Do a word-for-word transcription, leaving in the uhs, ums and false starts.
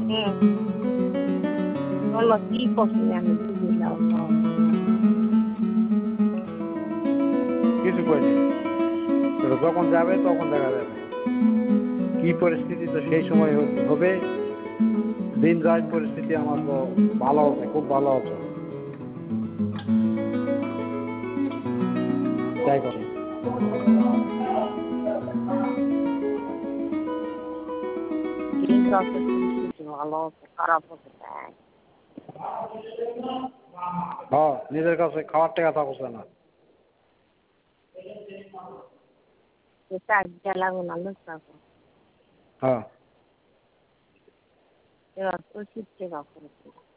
হুম বলো কি করছি আমি বুঝলাম না। কিছু করিনি, যখন যাবে তখন দেখা যাবে কি পরিস্থিতি, তো সেই সময় হবে। দিন রাত পরিস্থিতি আমার তো ভালো হবে, খুব ভালো হবে। তাই করে দিন রাতের পরিস্থিতি ভালো হচ্ছে খারাপ হতে চায়। হ্যাঁ, নিজের কাছে খাওয়ার টাকা থাকছে না। এটা আজ্ঞা লাগো না লোক থাকো। হ্যাঁ এবার ওষুধ টেকা করেছে।